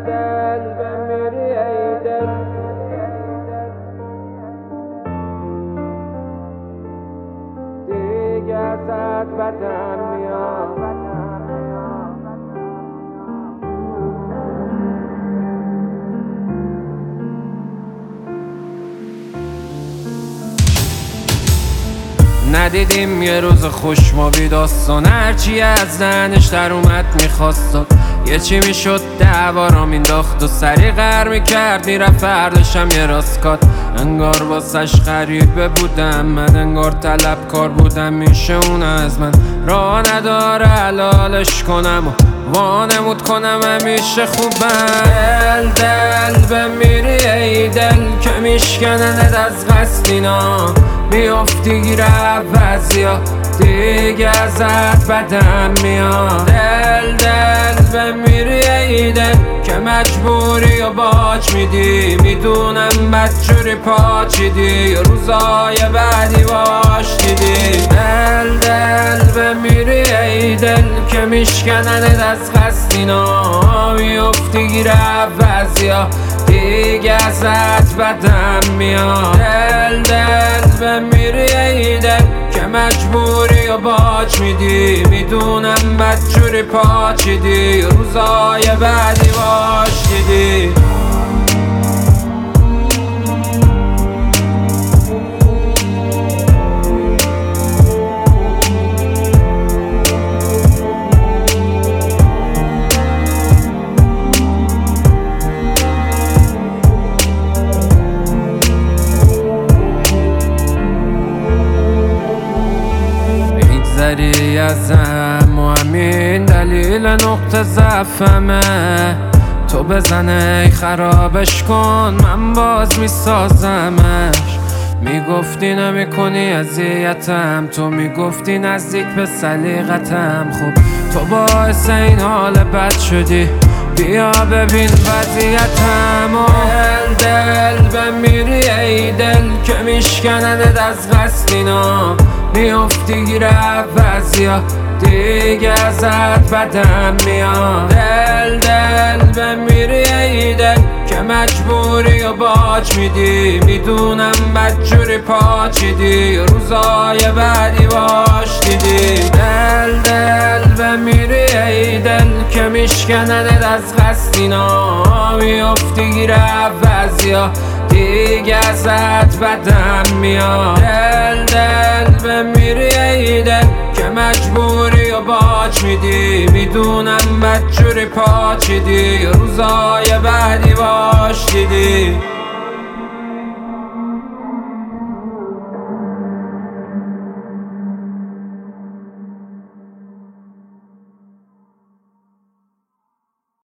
دل بمیری ای دل دیگه ازت بدم میاد ندیدیم یه روز خوش ما بی داستان، هرچی از دهنش در اومد میخواست یه چی میشد دعوا مینداخت و سری قهر میکرد میرفت فرداشم یه راستکات. انگار واسش غریبه بودم من، انگار طلبکار بودم میشه اون از من راه نداره حلالش کنم و وانمود کنم همیشه خوبم. دل بمیری ای دل که میشکننت از قصد اینا، بیافتی گیر عوضیا دیگه ازت بدم میاد. دل بمیری ای دل که مجبوری و باج میدی، میدونم بدجوری پاچیدی روزای بعدی باش دیدی. دل بمیری ای دل که میشکننت از قصد اینا، بیافتی گیر عوضیا دیگه ازت بدم میاد. دل بمیری ای دل که مجبوری و باج میدی، میدونم بدجوری پاچیدی روزای بعدی باش دیدی. میگذری ازم و همین دلیل نقطه ضعفمه، تو بزنه خرابش کن من باز میسازمش. میگفتی نمیکنی اذیتم، تو میگفتی نزدیک به سلیقتم، خب تو باعث این حال بد شدی بیا ببین وضعیتم. دل بمیری ای دل که میشکننت از قصد اینا، بیافتی گیر عوضیا دیگه ازت بدم میاد. دل بمیری ای دل که مجبوری و باج میدی، میدونم بدجوری پاچیدی روزای بعدی باش دیدی. دل بمیری ای دل که میشکننت از قصد اینا، بیافتی گیر عوضیا دیگه ازت بدم میاد. دل بمیری ای دل که مجبوری و باج میدی، میدونم بدجوری پاچیدی روزای بعدی باش دیدی.